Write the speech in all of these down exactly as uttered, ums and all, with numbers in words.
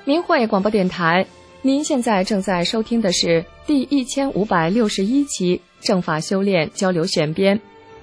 明慧广播电台，您现在正在收听的是第一千五百六十一期正法修炼交流选编。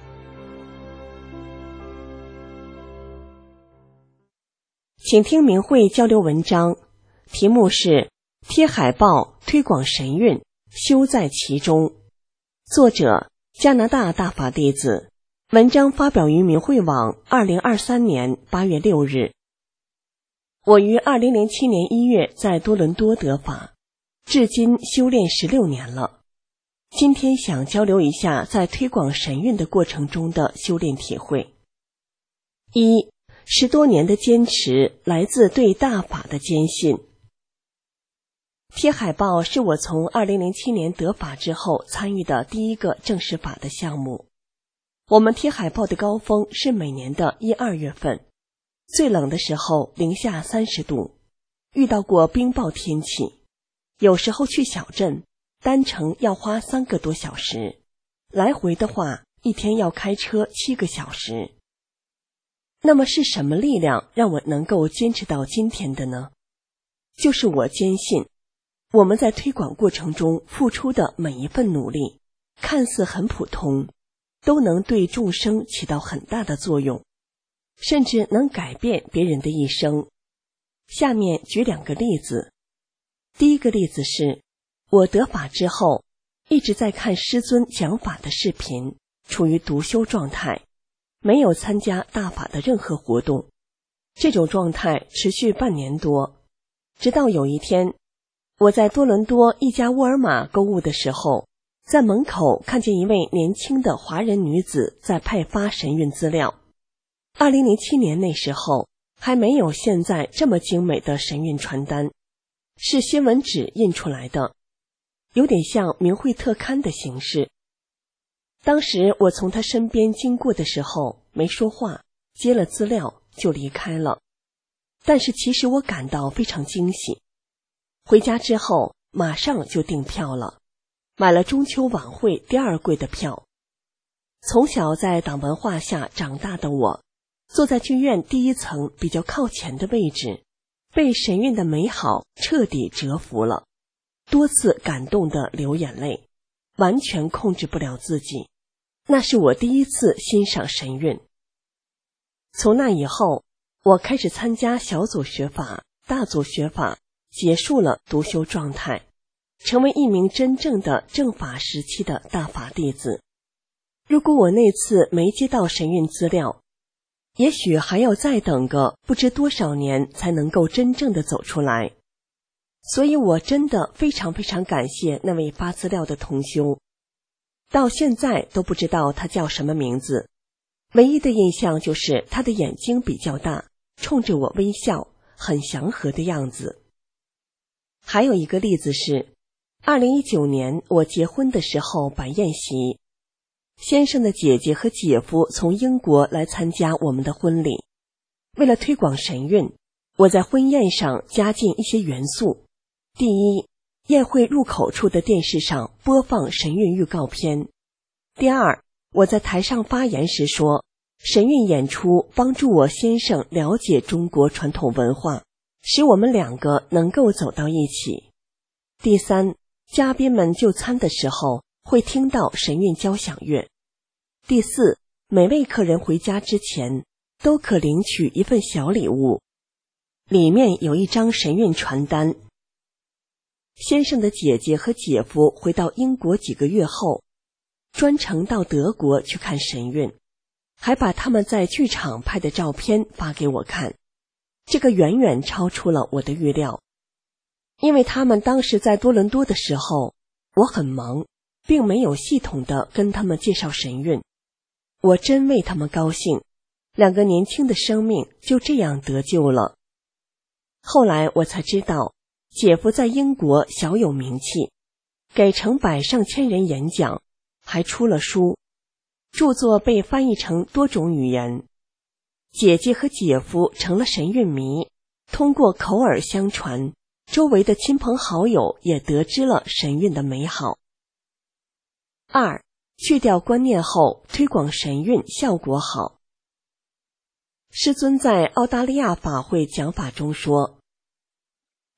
请听明慧交流文章，题目是贴海报推广神韵，修在其中。作者加拿大大法弟子，文章发表于明慧网二零二三年八月六日。我于二零零七年一月在多伦多得法，至今修炼十六年了。今天想交流一下在推广神韵的过程中的修炼体会。一，十多年的坚持来自对大法的坚信。贴海报是我从二零零七年得法之后参与的第一个正式法的项目。我们贴海报的高峰是每年的一二月份，最冷的时候零下三十度，遇到过冰雹天气，有时候去小镇单程要花三个多小时，来回的话一天要开车七个小时。那么是什么力量让我能够坚持到今天的呢？就是我坚信我们在推广过程中付出的每一份努力，看似很普通，都能对众生起到很大的作用，甚至能改变别人的一生。下面举两个例子。第一个例子是，我得法之后，一直在看师尊讲法的视频，处于独修状态，没有参加大法的任何活动。这种状态持续半年多，直到有一天，我在多伦多一家沃尔玛购物的时候，在门口看见一位年轻的华人女子在派发神韵资料。二零零七年那时候还没有现在这么精美的神韵传单，是新闻纸印出来的，有点像明慧特刊的形式。当时我从他身边经过的时候没说话，接了资料就离开了。但是其实我感到非常惊喜。回家之后马上就订票了，买了中秋晚会第二柜的票。从小在党文化下长大的我，坐在剧院第一层比较靠前的位置，被神韵的美好彻底折服了，多次感动地流眼泪，完全控制不了自己。那是我第一次欣赏神韵。从那以后，我开始参加小组学法、大组学法，结束了独修状态，成为一名真正的正法时期的大法弟子。如果我那次没接到神韵资料，也许还要再等个不知多少年才能够真正的走出来。所以我真的非常非常感谢那位发资料的同修，到现在都不知道他叫什么名字，唯一的印象就是他的眼睛比较大，冲着我微笑，很祥和的样子。还有一个例子是，二零一九年我结婚的时候摆宴席，先生的姐姐和姐夫从英国来参加我们的婚礼。为了推广神韵，我在婚宴上加进一些元素。第一，宴会入口处的电视上播放神韵预告片。第二，我在台上发言时说，神韵演出帮助我先生了解中国传统文化，使我们两个能够走到一起。第三，嘉宾们就餐的时候会听到神韵交响乐。第四，每位客人回家之前都可领取一份小礼物，里面有一张神韵传单。先生的姐姐和姐夫回到英国几个月后，专程到德国去看神韵，还把他们在剧场拍的照片发给我看。这个远远超出了我的预料，因为他们当时在多伦多的时候，我很忙，并没有系统的跟他们介绍神韵。我真为他们高兴，两个年轻的生命就这样得救了。后来我才知道，姐夫在英国小有名气，给成百上千人演讲，还出了书，著作被翻译成多种语言。姐姐和姐夫成了神韵迷，通过口耳相传，周围的亲朋好友也得知了神韵的美好。二，去掉观念后推广神韵效果好。师尊在澳大利亚法会讲法中说，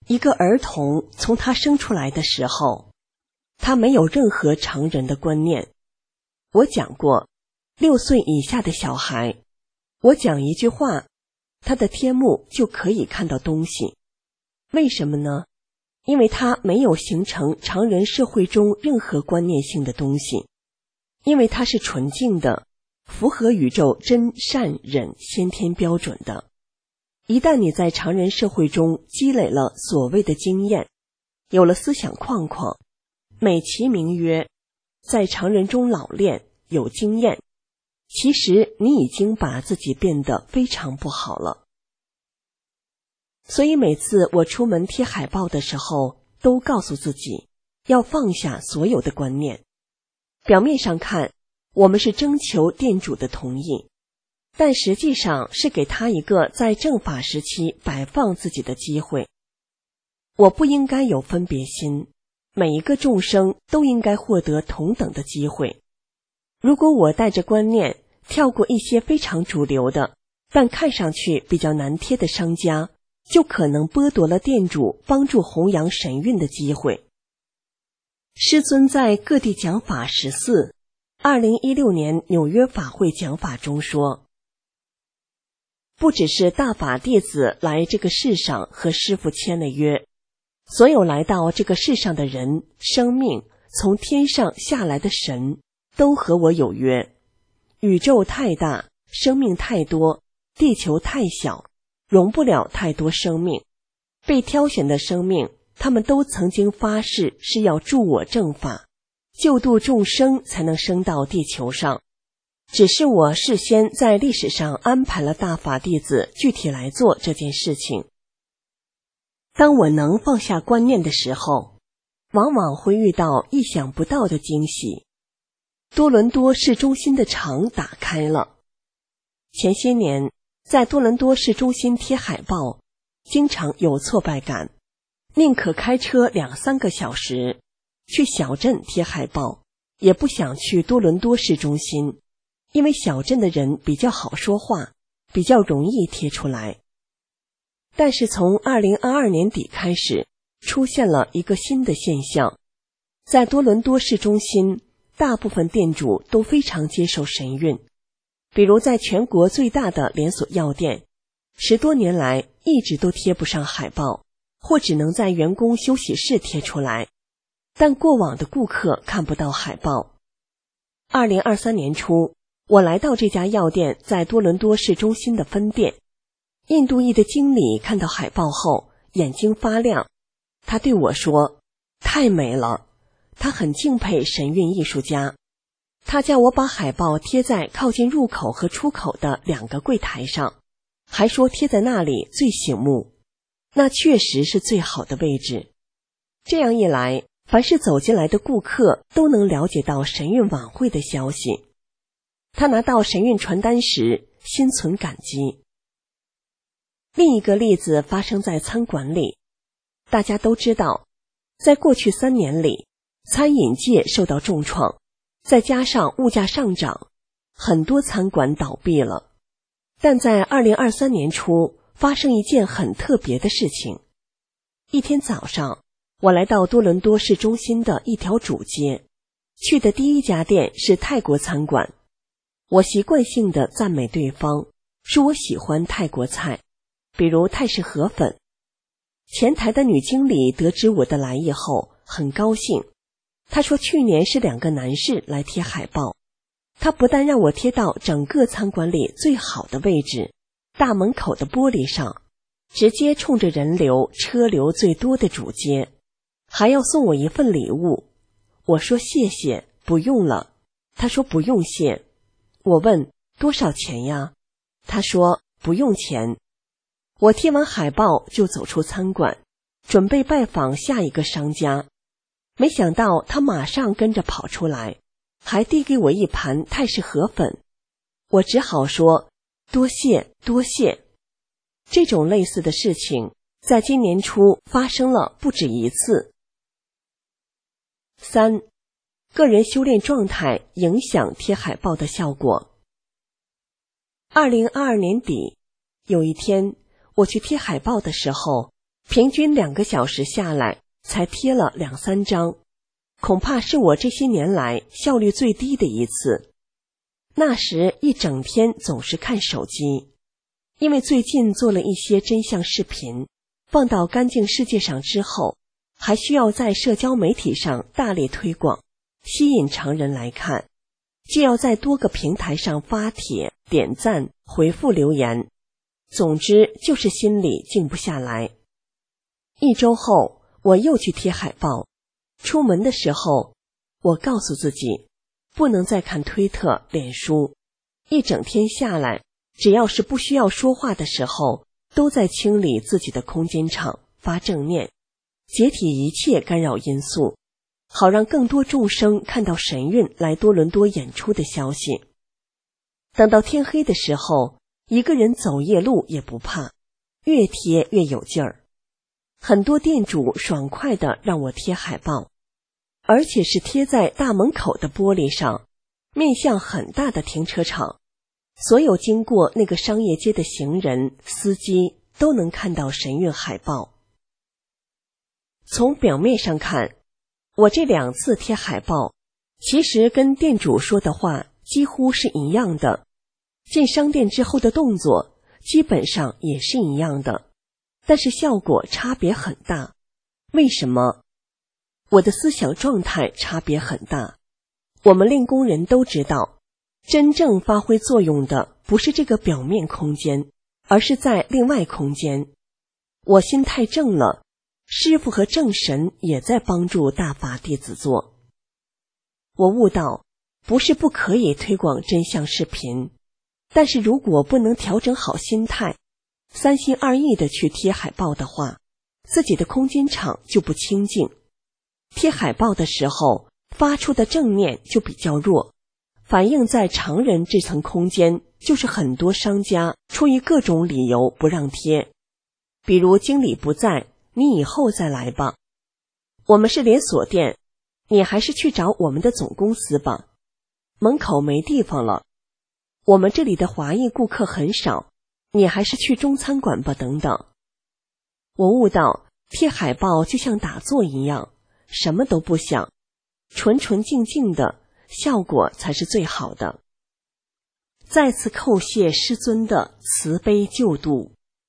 一个儿童从他生出来的时候，他没有任何常人的观念。我讲过，六岁以下的小孩，我讲一句话，他的天目就可以看到东西。为什么呢？因为他没有形成常人社会中任何观念性的东西，因为他是纯净的，符合宇宙真善忍先天标准的。一旦你在常人社会中积累了所谓的经验，有了思想框框，美其名曰在常人中老练有经验，其实你已经把自己变得非常不好了。所以每次我出门贴海报的时候，都告诉自己要放下所有的观念。表面上看，我们是征求店主的同意，但实际上是给他一个在正法时期摆放自己的机会。我不应该有分别心，每一个众生都应该获得同等的机会。如果我带着观念跳过一些非常主流的，但看上去比较难贴的商家，就可能剥夺了店主帮助弘扬神韵的机会。师尊在各地讲法十四，二零一六年纽约法会讲法中说，不只是大法弟子来这个世上和师父签了约，所有来到这个世上的人，生命从天上下来的神都和我有约。宇宙太大，生命太多，地球太小，容不了太多生命。被挑选的生命，他们都曾经发誓是要助我正法，救度众生才能升到地球上。只是我事先在历史上安排了大法弟子具体来做这件事情。当我能放下观念的时候，往往会遇到意想不到的惊喜。多伦多市中心的场打开了。前些年在多伦多市中心贴海报，经常有挫败感，宁可开车两三个小时去小镇贴海报，也不想去多伦多市中心，因为小镇的人比较好说话，比较容易贴出来。但是从二零二二年底开始，出现了一个新的现象，在多伦多市中心，大部分店主都非常接受神韵。比如在全国最大的连锁药店，十多年来一直都贴不上海报，或只能在员工休息室贴出来，但过往的顾客看不到海报。二零二三年初，我来到这家药店在多伦多市中心的分店，印度裔的经理看到海报后眼睛发亮，他对我说，太美了，他很敬佩神韵艺术家。他叫我把海报贴在靠近入口和出口的两个柜台上，还说贴在那里最醒目，那确实是最好的位置。这样一来，凡是走进来的顾客都能了解到神韵晚会的消息。他拿到神韵传单时心存感激。另一个例子发生在餐馆里。大家都知道，在过去三年里，餐饮界受到重创，再加上物价上涨，很多餐馆倒闭了。但在二零二三年初，发生一件很特别的事情。一天早上，我来到多伦多市中心的一条主街，去的第一家店是泰国餐馆。我习惯性地赞美对方，说我喜欢泰国菜，比如泰式河粉。前台的女经理得知我的来意后很高兴，她说去年是两个男士来贴海报，她不但让我贴到整个餐馆里最好的位置，大门口的玻璃上，直接冲着人流车流最多的主街，还要送我一份礼物。我说谢谢，不用了。她说不用谢。我问多少钱呀？她说不用钱。我贴完海报就走出餐馆，准备拜访下一个商家，没想到他马上跟着跑出来，还递给我一盘泰式河粉。我只好说多谢多谢。这种类似的事情在今年初发生了不止一次。三、个人修炼状态影响贴海报的效果。二零二二年底，有一天我去贴海报的时候， 平均两个小时下来才贴了两三张，恐怕是我这些年来效率最低的一次。那时一整天总是看手机，因为最近做了一些真相视频，放到干净世界上之后，还需要在社交媒体上大力推广，吸引常人来看，就要在多个平台上发帖、点赞、回复留言，总之就是心里静不下来。一周后，我又去贴海报。出门的时候，我告诉自己，不能再看推特、脸书。一整天下来，只要是不需要说话的时候，都在清理自己的空间场，发正念，解体一切干扰因素，好让更多众生看到神韵来多伦多演出的消息。等到天黑的时候，一个人走夜路也不怕，越贴越有劲儿。很多店主爽快地让我贴海报，而且是贴在大门口的玻璃上，面向很大的停车场，所有经过那个商业街的行人、司机都能看到神韵海报。从表面上看，我这两次贴海报，其实跟店主说的话几乎是一样的，进商店之后的动作基本上也是一样的，但是效果差别很大。为什么？我的思想状态差别很大。我们练功人都知道，真正发挥作用的不是这个表面空间，而是在另外空间。我心态正了，师父和正神也在帮助大法弟子做。我悟到，不是不可以推广真相视频，但是如果不能调整好心态，三心二意的去贴海报的话，自己的空间场就不清净。贴海报的时候，发出的正念就比较弱，反映在常人这层空间，就是很多商家出于各种理由不让贴，比如经理不在，你以后再来吧。我们是连锁店，你还是去找我们的总公司吧。门口没地方了，我们这里的华裔顾客很少，你还是去中餐馆吧，等等。我悟到，贴海报就像打坐一样，什么都不想，纯纯净净的，效果才是最好的。再次叩谢师尊的慈悲救度。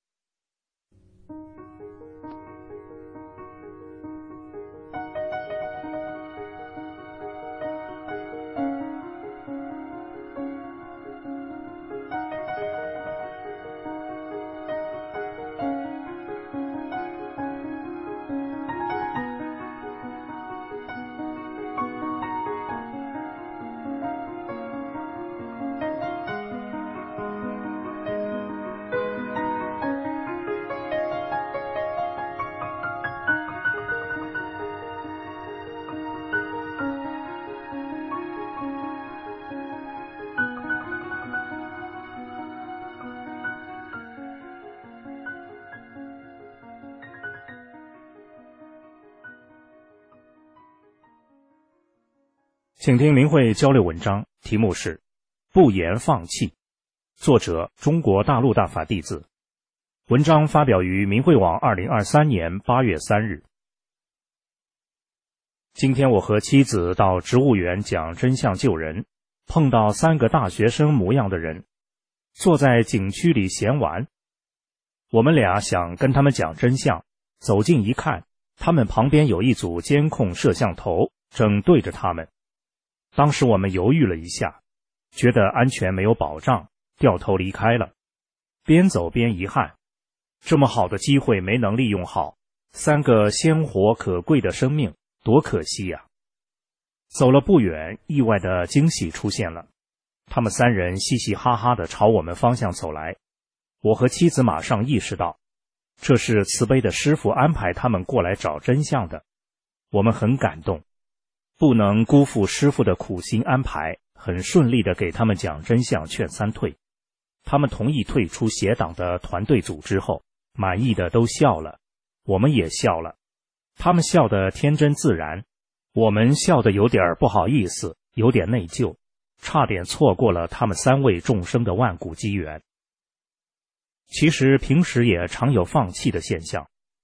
请听明慧交流文章，题目是不言放弃，作者中国大陆大法弟子。文章发表于明慧网二零二三年八月三日。今天我和妻子到植物园讲真相救人，碰到三个大学生模样的人，坐在景区里闲玩。我们俩想跟他们讲真相，走近一看，他们旁边有一组监控摄像头正对着他们。当时我们犹豫了一下，觉得安全没有保障，掉头离开了。边走边遗憾，这么好的机会没能利用好，三个鲜活可贵的生命，多可惜呀！走了不远，意外的惊喜出现了。他们三人嘻嘻哈哈地朝我们方向走来，我和妻子马上意识到，这是慈悲的师父安排他们过来找真相的。我们很感动，不能辜负师父的苦心安排，很顺利地给他们讲真相，劝三退。他们同意退出邪党的团队组织后，满意的都笑了，我们也笑了。他们笑得天真自然，我们笑得有点不好意思，有点内疚，差点错过了他们三位众生的万古机缘。其实平时也常有放弃的现象，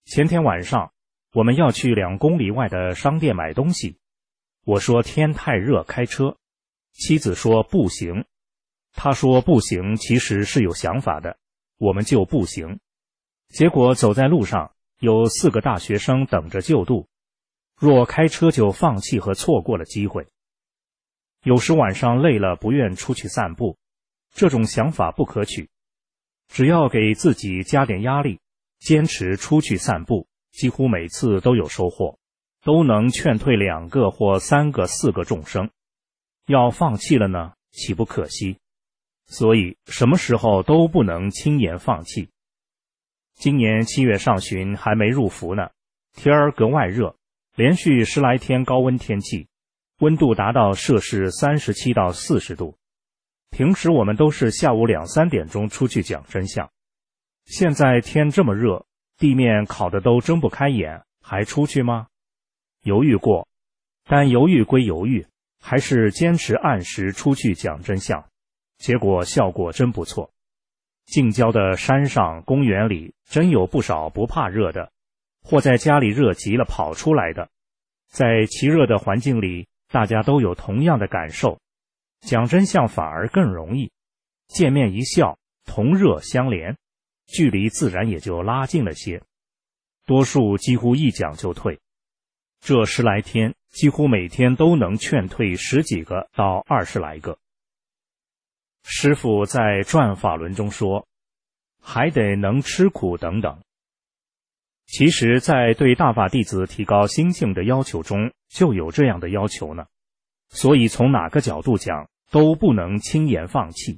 前天晚上我们要去两公里外的商店买东西，我说天太热开车，妻子说步行，他说步行其实是有想法的，我们就步行。结果走在路上，有四个大学生等着就度，若开车就放弃和错过了机会。有时晚上累了不愿出去散步，这种想法不可取。只要给自己加点压力，坚持出去散步，几乎每次都有收获，都能劝退两个或三个四个众生。要放弃了呢，岂不可惜？所以什么时候都不能轻言放弃。今年七月上旬还没入伏呢，天儿格外热，连续十来天高温天气，温度达到摄氏三十七到四十度。平时我们都是下午两三点钟出去讲真相，现在天这么热，地面烤得都睁不开眼，还出去吗？犹豫过，但犹豫归犹豫，还是坚持按时出去讲真相，结果效果真不错。近郊的山上公园里真有不少不怕热的，或在家里热极了跑出来的。在其热的环境里，大家都有同样的感受，讲真相反而更容易，见面一笑，同热相连，距离自然也就拉近了些。多数几乎一讲就退，这十来天几乎每天都能劝退十几个到二十来个。师父在转法轮中说，还得能吃苦等等。其实在对大法弟子提高心性的要求中就有这样的要求呢，所以从哪个角度讲都不能轻言放弃。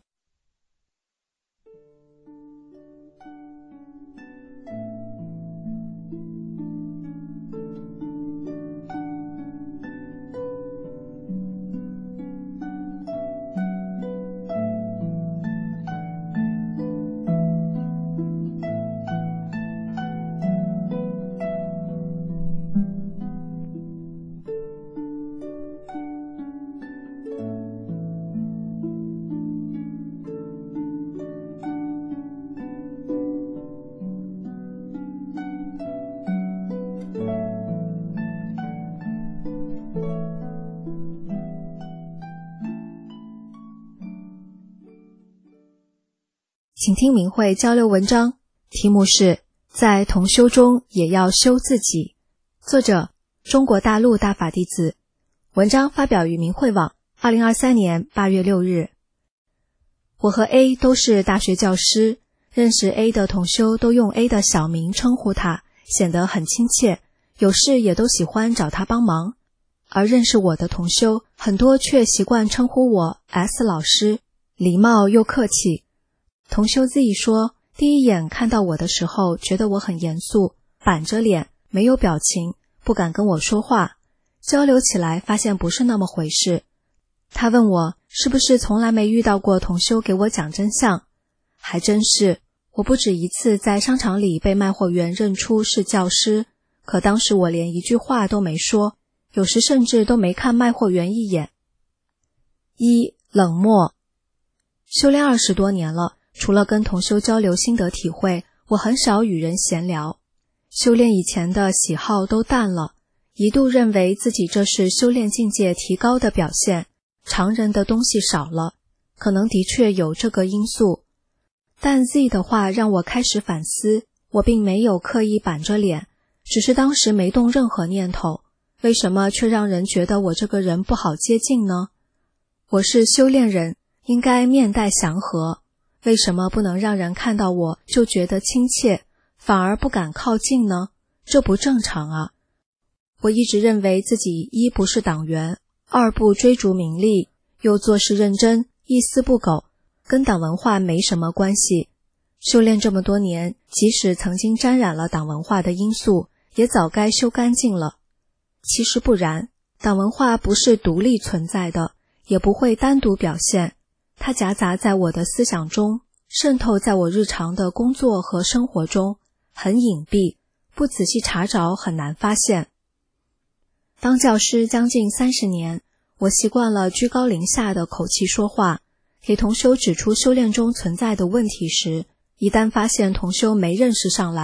请听明慧交流文章，题目是在同修中也要修自己，作者中国大陆大法弟子，文章发表于明慧网二零二三年八月六日。我和 A 都是大学教师，认识 A 的同修都用 A 的小名称呼他，显得很亲切，有事也都喜欢找他帮忙。而认识我的同修很多却习惯称呼我 S 老师，礼貌又客气。同修 Z 说，第一眼看到我的时候觉得我很严肃，板着脸，没有表情，不敢跟我说话，交流起来发现不是那么回事。他问我是不是从来没遇到过同修给我讲真相，还真是，我不止一次在商场里被卖货员认出是教师，可当时我连一句话都没说，有时甚至都没看卖货员一眼。一、冷漠。修炼二十多年了，除了跟同修交流心得体会，我很少与人闲聊。修炼以前的喜好都淡了，一度认为自己这是修炼境界提高的表现，常人的东西少了，可能的确有这个因素。但 Z 的话让我开始反思，我并没有刻意板着脸，只是当时没动任何念头，为什么却让人觉得我这个人不好接近呢？我是修炼人，应该面带祥和，为什么不能让人看到我就觉得亲切，反而不敢靠近呢？这不正常啊！我一直认为自己一不是党员，二不追逐名利，又做事认真，一丝不苟，跟党文化没什么关系。修炼这么多年，即使曾经沾染了党文化的因素，也早该修干净了。其实不然，党文化不是独立存在的，也不会单独表现，它夹杂在我的思想中，渗透在我日常的工作和生活中，很隐蔽，不仔细查找很难发现。当教师将近三十年，我习惯了居高临下的口气说话，给同修指出修炼中存在的问题时，一旦发现同修没认识上来，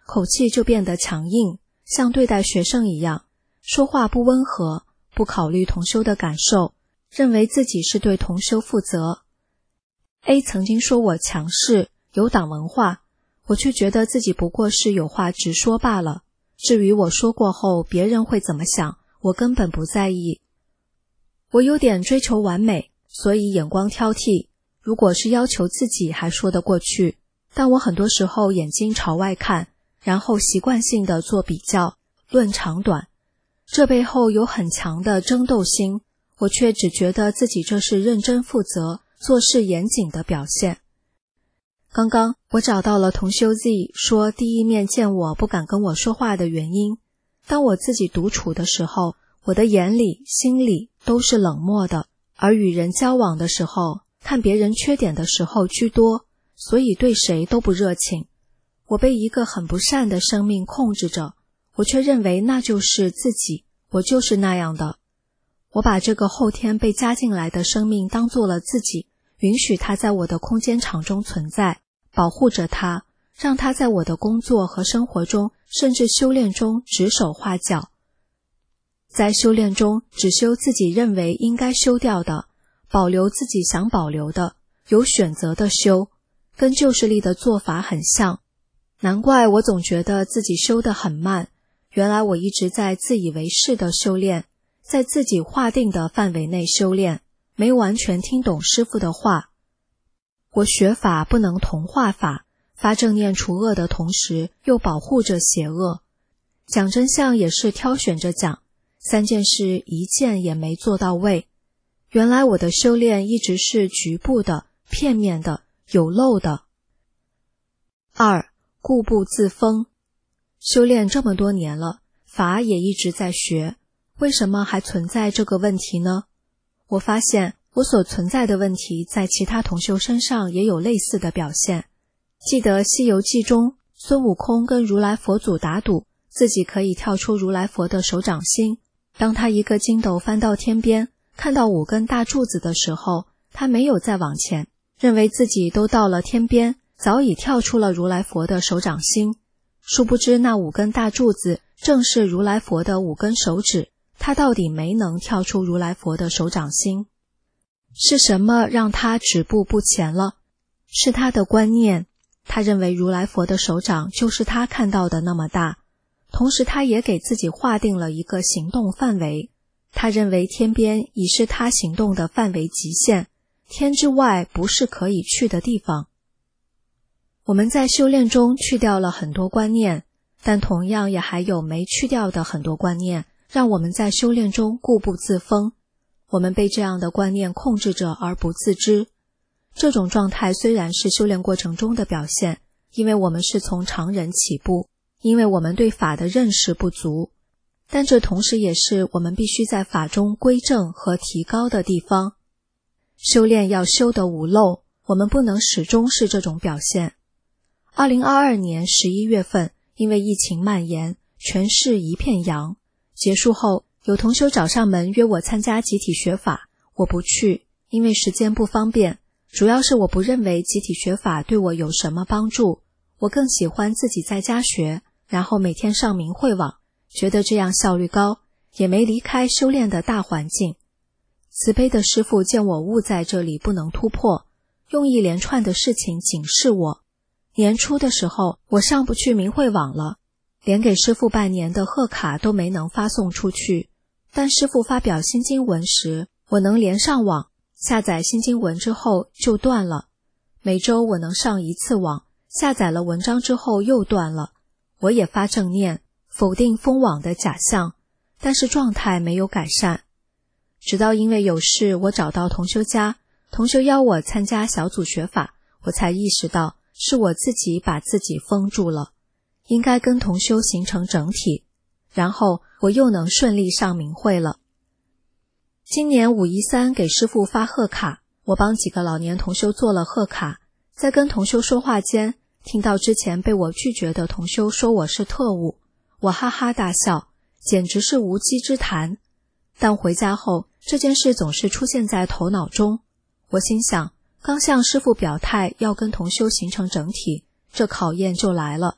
口气就变得强硬，像对待学生一样，说话不温和，不考虑同修的感受，认为自己是对同修负责。A 曾经说我强势，有党文化，我却觉得自己不过是有话直说罢了。至于我说过后别人会怎么想，我根本不在意。我有点追求完美，所以眼光挑剔，如果是要求自己还说得过去，但我很多时候眼睛朝外看，然后习惯性地做比较，论长短，这背后有很强的争斗心，我却只觉得自己这是认真负责、做事严谨的表现。刚刚我找到了同修 Z 说第一面见我不敢跟我说话的原因。当我自己独处的时候，我的眼里、心里都是冷漠的，而与人交往的时候，看别人缺点的时候居多，所以对谁都不热情。我被一个很不善的生命控制着，我却认为那就是自己，我就是那样的。我把这个后天被加进来的生命当做了自己，允许它在我的空间场中存在，保护着它，让它在我的工作和生活中，甚至修炼中指手画脚。在修炼中，只修自己认为应该修掉的，保留自己想保留的，有选择的修，跟旧势力的做法很像。难怪我总觉得自己修得很慢，原来我一直在自以为是的修炼，在自己划定的范围内修炼，没完全听懂师父的话。我学法不能同化法，发正念除恶的同时又保护着邪恶，讲真相也是挑选着讲，三件事一件也没做到位。原来我的修炼一直是局部的、片面的、有漏的。二，固步自封。修炼这么多年了，法也一直在学，为什么还存在这个问题呢？我发现我所存在的问题在其他同修身上也有类似的表现。记得《西游记》中，孙悟空跟如来佛祖打赌，自己可以跳出如来佛的手掌心。当他一个筋斗翻到天边，看到五根大柱子的时候，他没有再往前，认为自己都到了天边，早已跳出了如来佛的手掌心。殊不知那五根大柱子正是如来佛的五根手指，他到底没能跳出如来佛的手掌心。是什么让他止步不前了？是他的观念，他认为如来佛的手掌就是他看到的那么大，同时他也给自己划定了一个行动范围，他认为天边已是他行动的范围极限，天之外不是可以去的地方。我们在修炼中去掉了很多观念，但同样也还有没去掉的很多观念，让我们在修炼中固步自封。我们被这样的观念控制着而不自知。这种状态虽然是修炼过程中的表现，因为我们是从常人起步，因为我们对法的认识不足，但这同时也是我们必须在法中归正和提高的地方。修炼要修得无漏，我们不能始终是这种表现。二零二二年十一月份，因为疫情蔓延，全市一片阳。结束后，有同修找上门约我参加集体学法，我不去，因为时间不方便，主要是我不认为集体学法对我有什么帮助，我更喜欢自己在家学，然后每天上明慧网，觉得这样效率高，也没离开修炼的大环境。慈悲的师父见我误在这里不能突破，用一连串的事情警示我。年初的时候，我上不去明慧网了，连给师父拜年的贺卡都没能发送出去。但师父发表新经文时，我能连上网，下载新经文之后就断了。每周我能上一次网，下载了文章之后又断了。我也发正念，否定封网的假象，但是状态没有改善。直到因为有事，我找到同修家，同修邀我参加小组学法，我才意识到是我自己把自己封住了，应该跟同修形成整体，然后我又能顺利上明慧了。今年五一三给师父发贺卡，我帮几个老年同修做了贺卡，在跟同修说话间，听到之前被我拒绝的同修说我是特务，我哈哈大笑，简直是无稽之谈。但回家后，这件事总是出现在头脑中，我心想，刚向师父表态要跟同修形成整体，这考验就来了。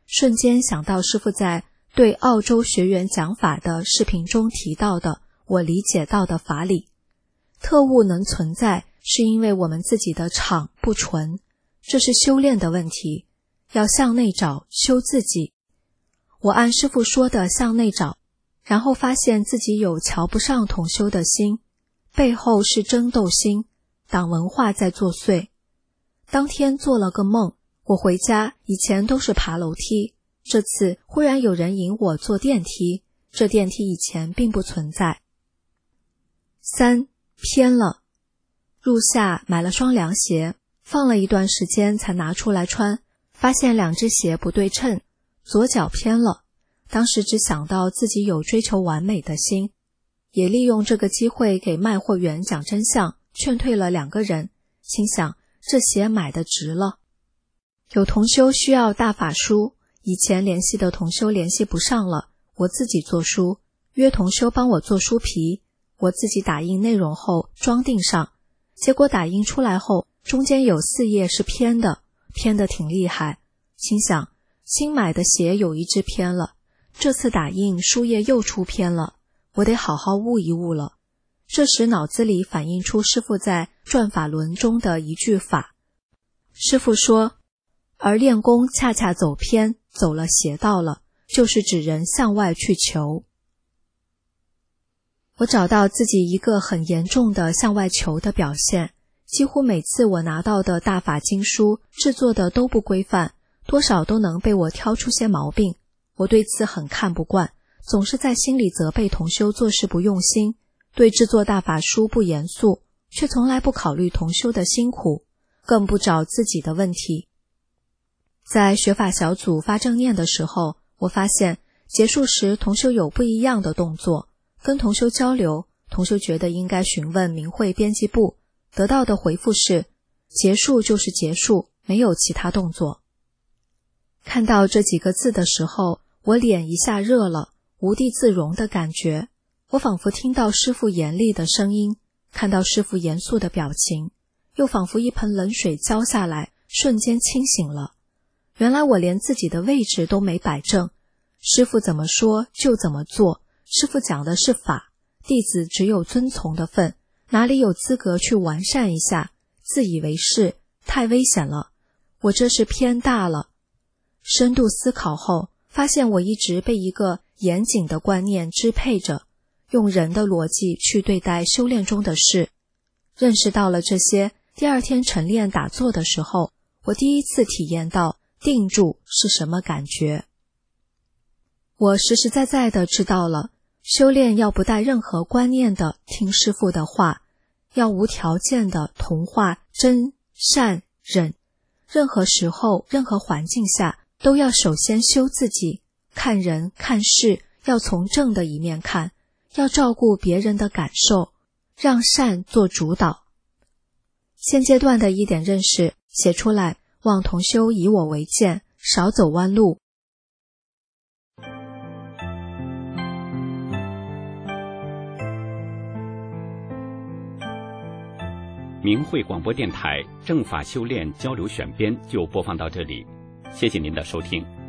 瞬间想到师父在对澳洲学员讲法的视频中提到的我理解到的法理。特务能存在，是因为我们自己的场不纯，这是修炼的问题，要向内找，修自己。我按师父说的向内找，然后发现自己有瞧不上同修的心，背后是争斗心，党文化在作祟。当天做了个梦，我回家以前都是爬楼梯，这次忽然有人引我坐电梯，这电梯以前并不存在。三，偏了。入夏买了双凉鞋，放了一段时间才拿出来穿，发现两只鞋不对称，左脚偏了。当时只想到自己有追求完美的心，也利用这个机会给卖货员讲真相，劝退了两个人，心想这鞋买的值了。有同修需要大法书，以前联系的同修联系不上了，我自己做书，约同修帮我做书皮，我自己打印内容后装订上，结果打印出来后中间有四页是偏的，偏的挺厉害，心想新买的鞋有一只偏了，这次打印书页又出偏了，我得好好悟一悟了。这时脑子里反映出师父在转法轮中的一句法，师父说，而练功恰恰走偏，走了邪道了，就是指人向外去求。我找到自己一个很严重的向外求的表现，几乎每次我拿到的大法经书制作的都不规范，多少都能被我挑出些毛病，我对此很看不惯，总是在心里责备同修做事不用心，对制作大法书不严肃，却从来不考虑同修的辛苦，更不找自己的问题。在学法小组发正念的时候，我发现结束时同修有不一样的动作，跟同修交流，同修觉得应该询问明慧编辑部，得到的回复是结束就是结束，没有其他动作。看到这几个字的时候，我脸一下热了，无地自容的感觉，我仿佛听到师父严厉的声音，看到师父严肃的表情，又仿佛一盆冷水浇下来，瞬间清醒了。原来我连自己的位置都没摆正，师父怎么说就怎么做，师父讲的是法，弟子只有遵从的份，哪里有资格去完善一下，自以为是，太危险了，我这是偏大了。深度思考后，发现我一直被一个严谨的观念支配着，用人的逻辑去对待修炼中的事。认识到了这些，第二天晨练打坐的时候，我第一次体验到定住是什么感觉。我实实在在地知道了，修炼要不带任何观念的听师父的话，要无条件的同化真善忍，任何时候任何环境下都要首先修自己，看人看事要从正的一面看，要照顾别人的感受，让善做主导。现阶段的一点认识写出来，望同修以我为鉴，少走弯路。 明慧广播电台正法修炼交流选编就播放到这里，谢谢您的收听。